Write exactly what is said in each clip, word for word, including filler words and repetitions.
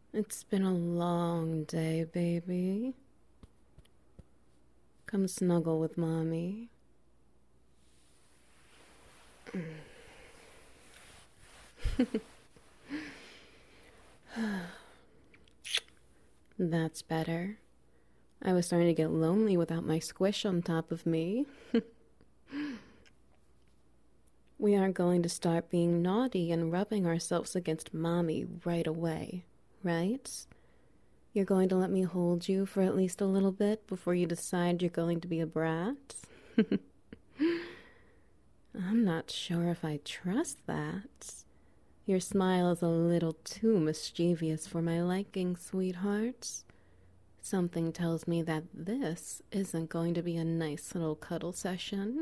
It's been a long day, baby. Come snuggle with mommy. That's better. I was starting to get lonely without my squish on top of me. We aren't going to start being naughty and rubbing ourselves against mommy right away, right? You're going to let me hold you for at least a little bit before you decide you're going to be a brat? I'm not sure if I trust that. Your smile is a little too mischievous for my liking, sweetheart. Something tells me that this isn't going to be a nice little cuddle session.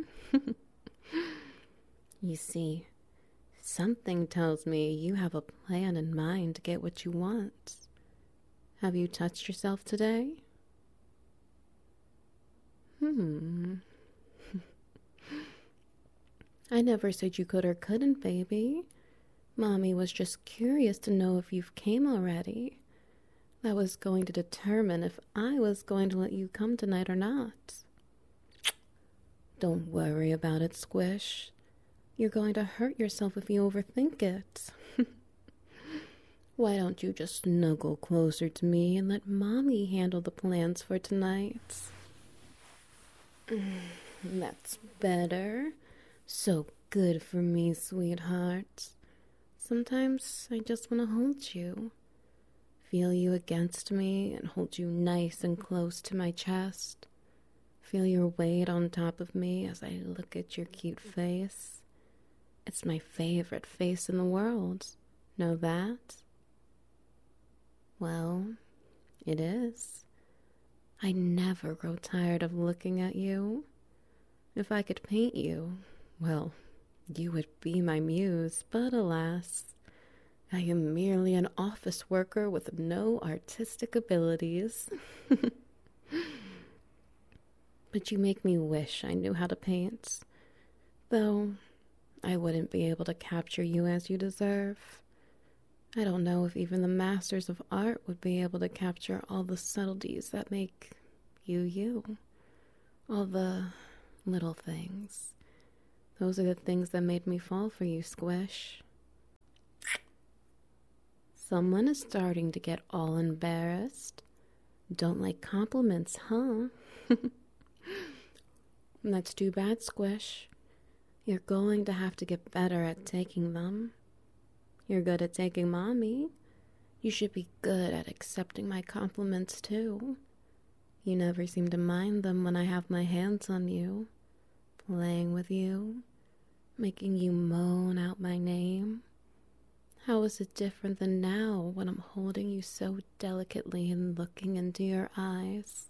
You see, something tells me you have a plan in mind to get what you want. Have you touched yourself today? Hmm. I never said you could or couldn't, baby. Mommy was just curious to know if you've came already. That was going to determine if I was going to let you come tonight or not. Don't worry about it, Squish. You're going to hurt yourself if you overthink it. Why don't you just snuggle closer to me and let Mommy handle the plans for tonight? That's better. So good for me, sweetheart. Sometimes I just want to hold you. Feel you against me and hold you nice and close to my chest. Feel your weight on top of me as I look at your cute face. It's my favorite face in the world. Know that? Well, it is. I never grow tired of looking at you. If I could paint you, well, you would be my muse, but alas, I am merely an office worker with no artistic abilities. But you make me wish I knew how to paint, though I wouldn't be able to capture you as you deserve. I don't know if even the masters of art would be able to capture all the subtleties that make you you. All the little things. Those are the things that made me fall for you, Squish. Someone is starting to get all embarrassed. Don't like compliments, huh? That's too bad, Squish. You're going to have to get better at taking them. You're good at taking Mommy. You should be good at accepting my compliments, too. You never seem to mind them when I have my hands on you, playing with you, making you moan out my name. How is it different than now when I'm holding you so delicately and looking into your eyes?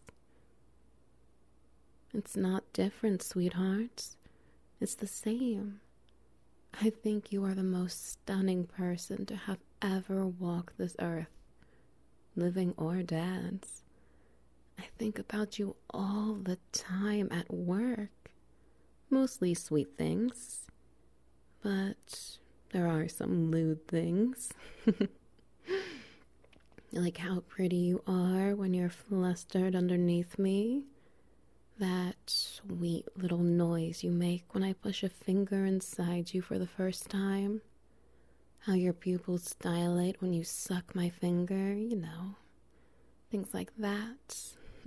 It's not different, sweetheart. It's the same. I think you are the most stunning person to have ever walked this earth, living or dead. I think about you all the time at work. Mostly sweet things, but there are some lewd things. Like how pretty you are when you're flustered underneath me. That sweet little noise you make when I push a finger inside you for the first time. How your pupils dilate when you suck my finger, you know. Things like that.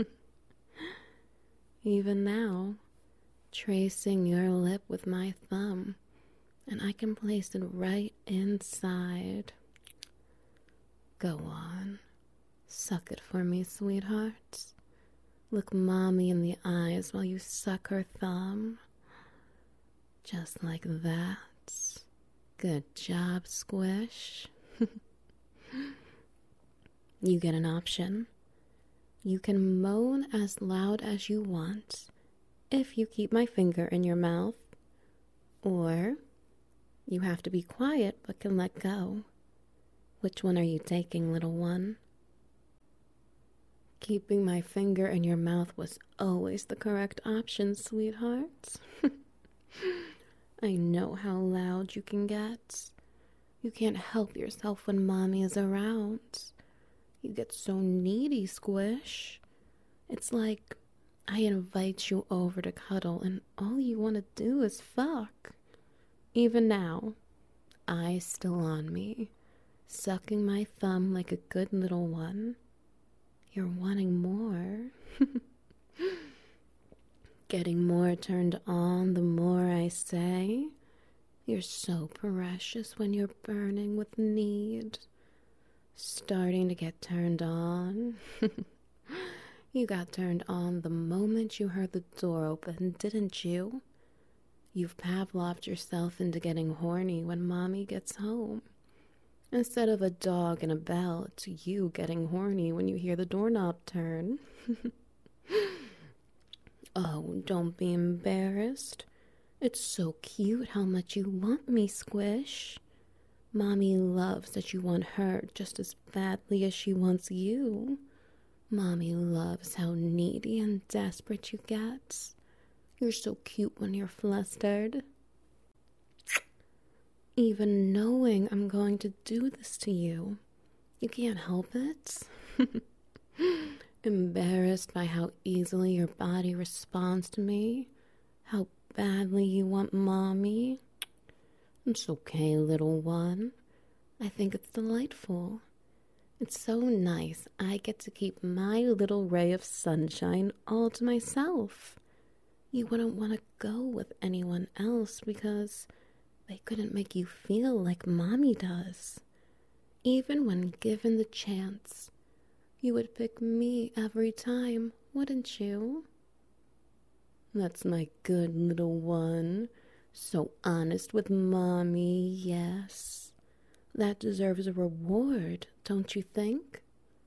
Even now, tracing your lip with my thumb, and I can place it right inside. Go on. Suck it for me, sweetheart. Look Mommy in the eyes while you suck her thumb. Just like that. Good job, Squish. You get an option. You can moan as loud as you want if you keep my finger in your mouth, or you have to be quiet but can let go. Which one are you taking, little one? Keeping my finger in your mouth was always the correct option, sweetheart. I know how loud you can get. You can't help yourself when Mommy is around. You get so needy, Squish. It's like I invite you over to cuddle and all you want to do is fuck. Even now, eyes still on me, sucking my thumb like a good little one. You're wanting more. Getting more turned on the more I say. You're so precious when you're burning with need. Starting to get turned on. You got turned on the moment you heard the door open, didn't you? You've Pavloved yourself into getting horny when Mommy gets home. Instead of a dog and a bell, it's you getting horny when you hear the doorknob turn. Oh, don't be embarrassed. It's so cute how much you want me, Squish. Mommy loves that you want her just as badly as she wants you. Mommy loves how needy and desperate you get. You're so cute when you're flustered. Even knowing I'm going to do this to you, you can't help it. Embarrassed by how easily your body responds to me, how badly you want Mommy. It's okay, little one. I think it's delightful. It's so nice I get to keep my little ray of sunshine all to myself. You wouldn't want to go with anyone else because they couldn't make you feel like Mommy does. Even when given the chance, you would pick me every time, wouldn't you? That's my good little one. So honest with Mommy, yes. That deserves a reward, don't you think?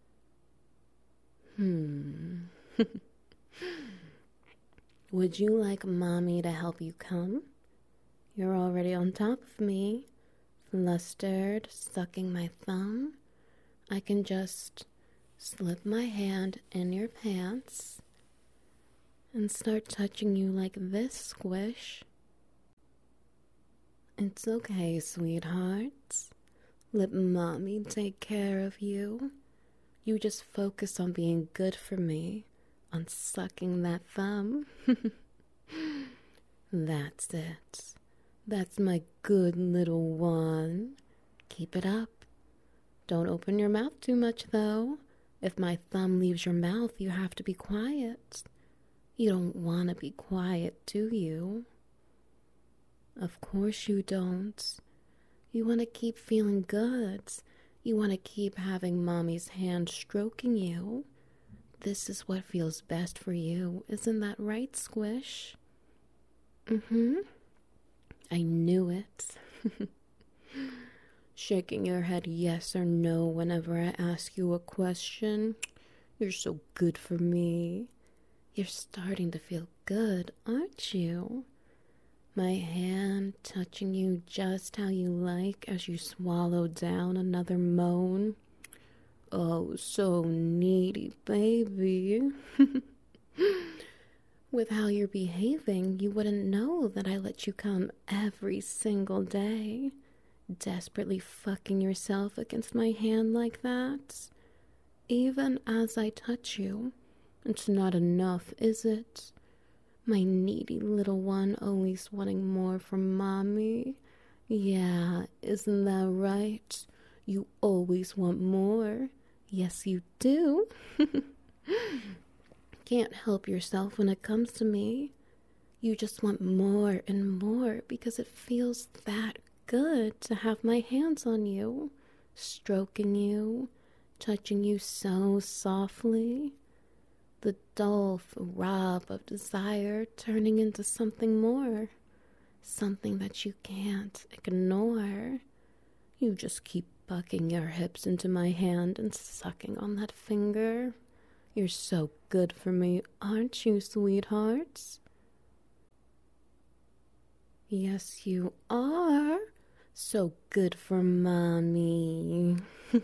Hmm. Would you like Mommy to help you come? You're already on top of me, flustered, sucking my thumb. I can just slip my hand in your pants and start touching you like this, Squish. It's okay, sweetheart. Let Mommy take care of you. You just focus on being good for me, on sucking that thumb. That's it. That's my good little one. Keep it up. Don't open your mouth too much, though. If my thumb leaves your mouth, you have to be quiet. You don't want to be quiet, do you? Of course you don't. You want to keep feeling good. You want to keep having Mommy's hand stroking you. This is what feels best for you. Isn't that right, Squish? Mm-hmm. I knew it. Shaking your head yes or no whenever I ask you a question. You're so good for me. You're starting to feel good, aren't you? My hand touching you just how you like as you swallow down another moan. Oh, so needy, baby. With how you're behaving, you wouldn't know that I let you come every single day. Desperately fucking yourself against my hand like that. Even as I touch you, it's not enough, is it? My needy little one always wanting more from Mommy. Yeah, isn't that right? You always want more. Yes, you do. Can't help yourself when it comes to me. You just want more and more because it feels that good to have my hands on you, stroking you, touching you so softly. The dull throb of desire turning into something more, something that you can't ignore. You just keep bucking your hips into my hand and sucking on that finger. You're so good for me, aren't you, sweethearts? Yes, you are. So good for Mommy.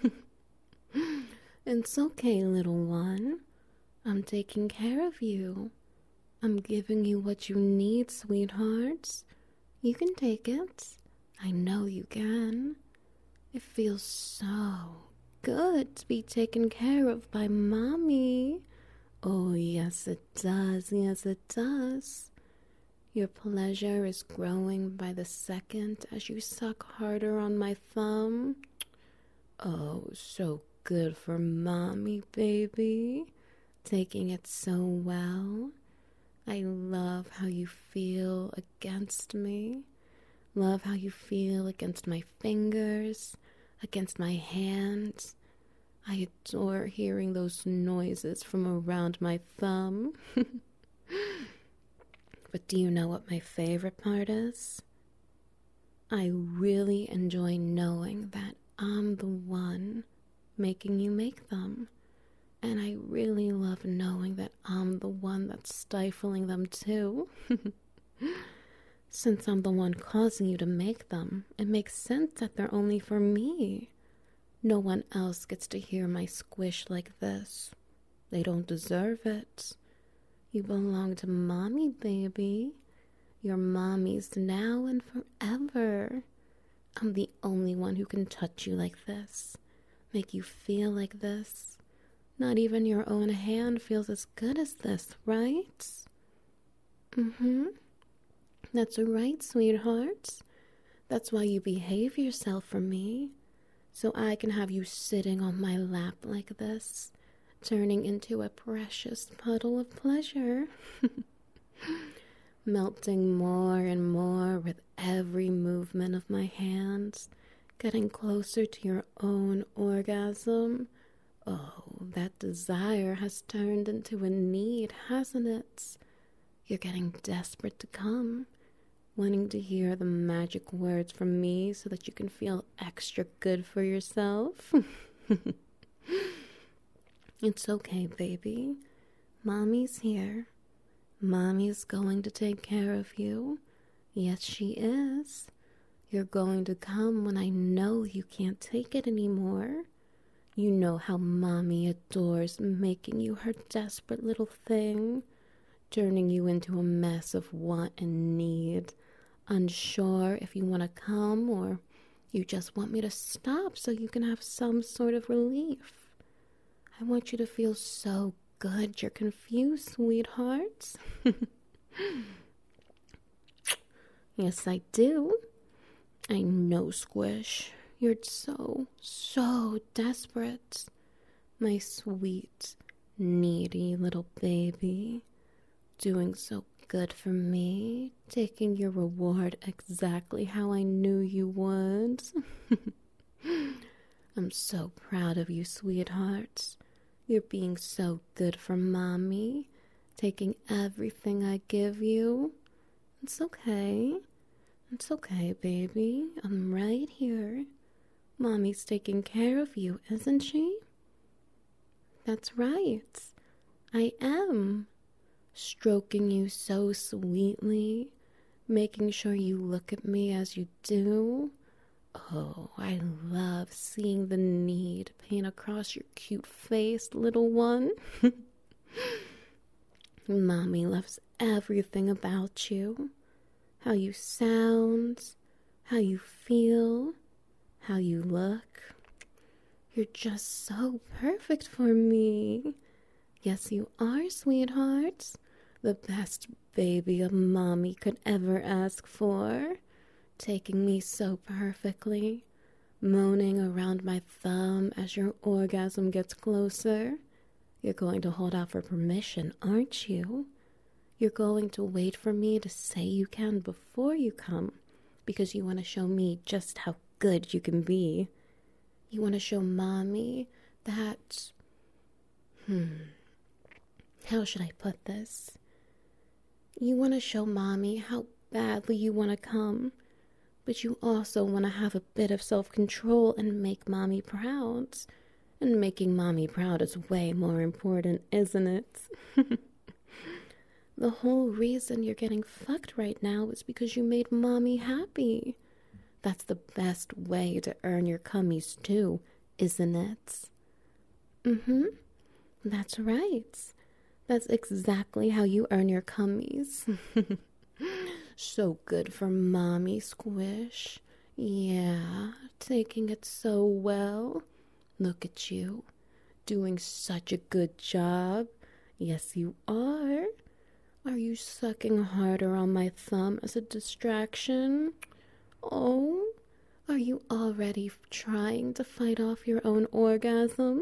It's okay, little one. I'm taking care of you. I'm giving you what you need, sweethearts. You can take it. I know you can. It feels so good to be taken care of by mommy. Oh, yes, it does. Yes, it does. Your pleasure is growing by the second as you suck harder on my thumb. Oh, so good for mommy, baby. Taking it so well. I love how you feel against me. Love how you feel against my fingers, against my hands. I adore hearing those noises from around my thumb. But do you know what my favorite part is? I really enjoy knowing that I'm the one making you make them. And I really love knowing that I'm the one that's stifling them too. Since I'm the one causing you to make them, it makes sense that they're only for me. No one else gets to hear my squish like this. They don't deserve it. You belong to mommy, baby. You're mommy's now and forever. I'm the only one who can touch you like this, make you feel like this. Not even your own hand feels as good as this, right? Mm-hmm. That's right, sweetheart. That's why you behave yourself for me, so I can have you sitting on my lap like this, turning into a precious puddle of pleasure. Melting more and more with every movement of my hands, getting closer to your own orgasm. Oh, that desire has turned into a need, hasn't it? You're getting desperate to come, wanting to hear the magic words from me so that you can feel extra good for yourself. It's okay, baby. Mommy's here. Mommy's going to take care of you. Yes, she is. You're going to come when I know you can't take it anymore. You know how mommy adores making you her desperate little thing, turning you into a mess of want and need, unsure if you want to come or you just want me to stop so you can have some sort of relief. I want you to feel so good you're confused, sweetheart. Yes, I do. I know, Squish. You're so, so desperate. My sweet, needy little baby. Doing so good for me. Taking your reward exactly how I knew you would. I'm so proud of you, sweetheart. You're being so good for mommy. Taking everything I give you. It's okay. It's okay, baby. I'm right here. Mommy's taking care of you, isn't she? That's right. I am. Stroking you so sweetly, making sure you look at me as you do. Oh, I love seeing the need paint across your cute face, little one. Mommy loves everything about you. How you sound, how you feel, how you look. You're just so perfect for me. Yes, you are, sweetheart. The best baby a mommy could ever ask for. Taking me so perfectly, moaning around my thumb as your orgasm gets closer. You're going to hold out for permission, aren't you? You're going to wait for me to say you can before you come, because you want to show me just how good you can be. You want to show mommy that... Hmm... How should I put this? You want to show mommy how badly you want to come, but you also want to have a bit of self-control and make mommy proud. And making mommy proud is way more important, isn't it? The whole reason you're getting fucked right now is because you made mommy happy. That's the best way to earn your cummies too, isn't it? Mm-hmm. That's right. That's exactly how you earn your cummies. So good for mommy, Squish. Yeah, taking it so well. Look at you, doing such a good job. Yes, you are. Are you sucking harder on my thumb as a distraction? Oh, are you already trying to fight off your own orgasm?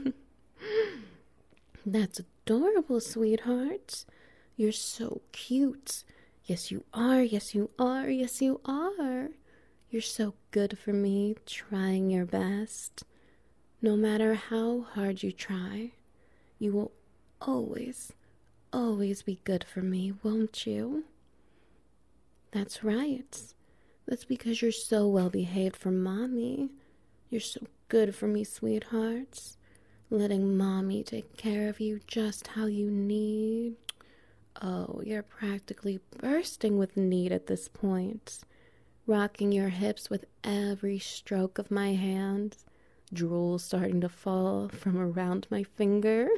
That's adorable, sweetheart. You're so cute. Yes, you are. Yes, you are. Yes, you are. You're so good for me, trying your best. No matter how hard you try, you will always, always be good for me, won't you? That's right. That's because you're so well behaved for Mommy. You're so good for me, sweethearts. Letting Mommy take care of you just how you need. Oh, you're practically bursting with need at this point. Rocking your hips with every stroke of my hand. Drool starting to fall from around my finger.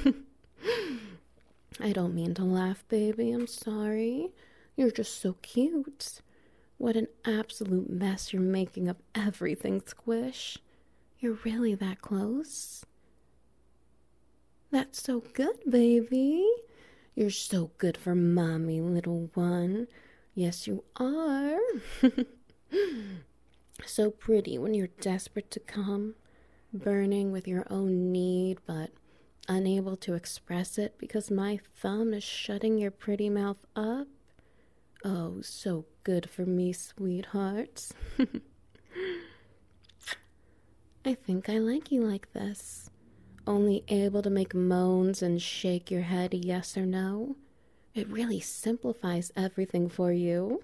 I don't mean to laugh, baby. I'm sorry. You're just so cute. What an absolute mess you're making of everything, Squish. You're really that close? That's so good, baby. You're so good for Mommy, little one. Yes, you are. So pretty when you're desperate to come, burning with your own need, but unable to express it because my thumb is shutting your pretty mouth up. Oh, so good for me, sweetheart. I think I like you like this. Only able to make moans and shake your head yes or no. It really simplifies everything for you.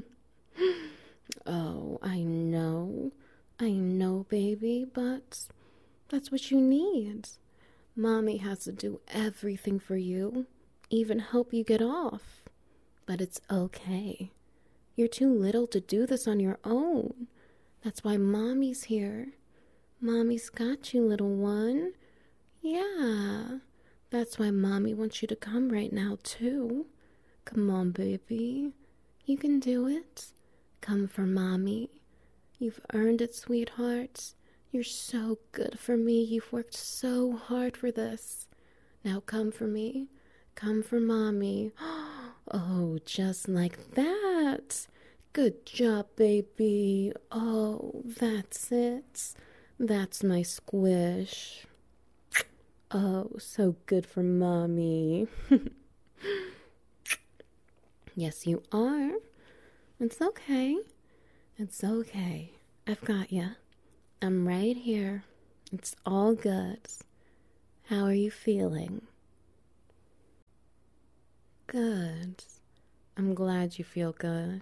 Oh, I know. I know, baby, but that's what you need. Mommy has to do everything for you, even help you get off. But it's okay. You're too little to do this on your own. That's why Mommy's here. Mommy's got you, little one. Yeah, that's why Mommy wants you to come right now, too. Come on, baby. You can do it. Come for Mommy. You've earned it, sweetheart. You're so good for me. You've worked so hard for this. Now come for me. Come for Mommy. Oh, just like that. Good job, baby. Oh, that's it. That's my Squish. Oh, so good for Mommy. Yes, you are. It's okay. It's okay. I've got ya. I'm right here. It's all good. How are you feeling? Good. I'm glad you feel good.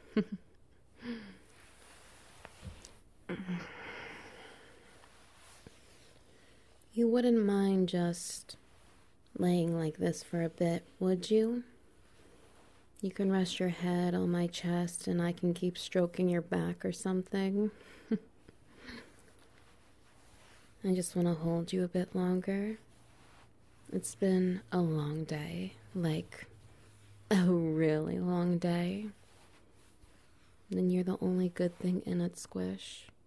You wouldn't mind just laying like this for a bit, would you? You can rest your head on my chest and I can keep stroking your back or something. I just want to hold you a bit longer. It's been a long day, like a really long day. And you're the only good thing in it, Squish.